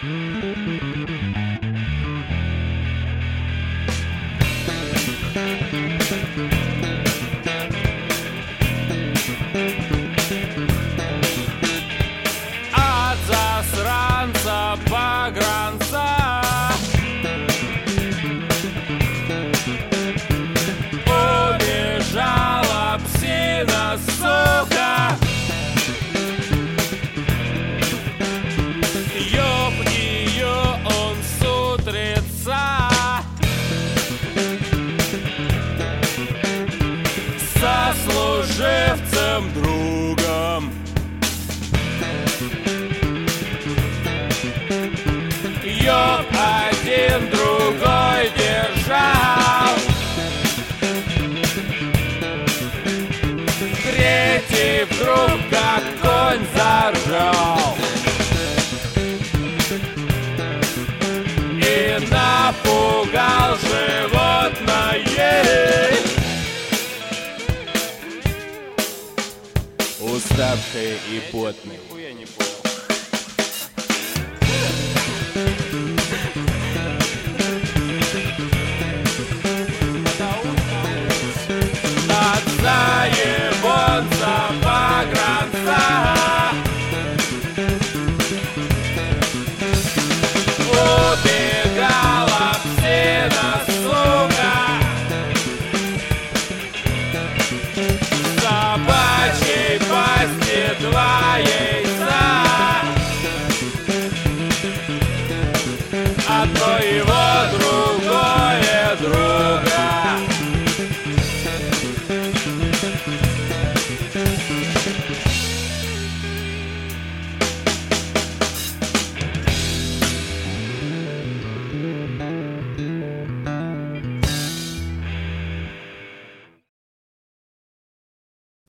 От засранца погранца убежала псина, сука. Ёбни ее он с утреца, сослуживцем другом. Ёб один другой держал, третий вдруг как конь заржал и напугал животное. Уставшие и потные.